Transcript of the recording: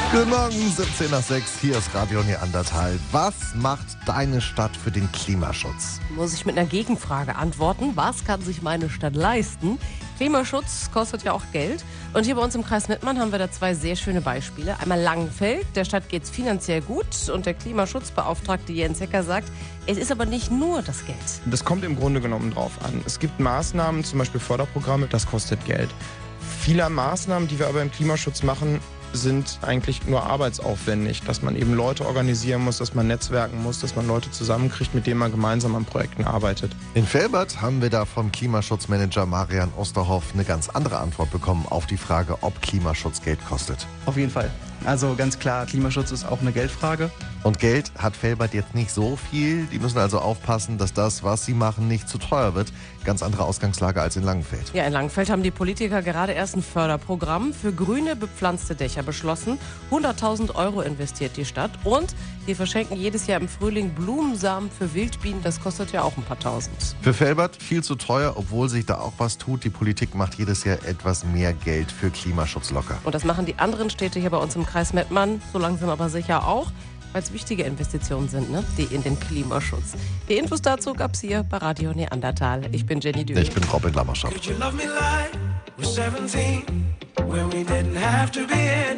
Guten Morgen, 17 nach 6, hier ist Radio Neandertal. Was macht deine Stadt für den Klimaschutz? Muss ich mit einer Gegenfrage antworten. Was kann sich meine Stadt leisten? Klimaschutz kostet ja auch Geld. Und hier bei uns im Kreis Mettmann haben wir da zwei sehr schöne Beispiele. Einmal Langenfeld, der Stadt geht es finanziell gut. Und der Klimaschutzbeauftragte Jens Hecker sagt, es ist aber nicht nur das Geld. Das kommt im Grunde genommen drauf an. Es gibt Maßnahmen, zum Beispiel Förderprogramme, das kostet Geld. Viele Maßnahmen, die wir aber im Klimaschutz machen, sind eigentlich nur arbeitsaufwendig, dass man eben Leute organisieren muss, dass man netzwerken muss, dass man Leute zusammenkriegt, mit denen man gemeinsam an Projekten arbeitet. In Velbert haben wir da vom Klimaschutzmanager Marian Osterhoff eine ganz andere Antwort bekommen auf die Frage, ob Klimaschutz Geld kostet. Auf jeden Fall. Also ganz klar, Klimaschutz ist auch eine Geldfrage. Und Geld hat Velbert jetzt nicht so viel. Die müssen also aufpassen, dass das, was sie machen, nicht zu teuer wird. Ganz andere Ausgangslage als in Langenfeld. Ja, in Langenfeld haben die Politiker gerade erst ein Förderprogramm für grüne bepflanzte Dächer beschlossen. 100.000 € investiert die Stadt und die verschenken jedes Jahr im Frühling Blumensamen für Wildbienen. Das kostet ja auch ein paar Tausend. Für Velbert viel zu teuer, obwohl sich da auch was tut. Die Politik macht jedes Jahr etwas mehr Geld für Klimaschutz locker. Und das machen die anderen Städte hier bei uns im Kreis Mettmann so langsam aber sicher auch, weil es wichtige Investitionen sind, ne? Die in den Klimaschutz. Die Infos dazu gab's hier bei Radio Neandertal. Ich bin Jenny Dürr. Ich bin Robin Lammerschaft.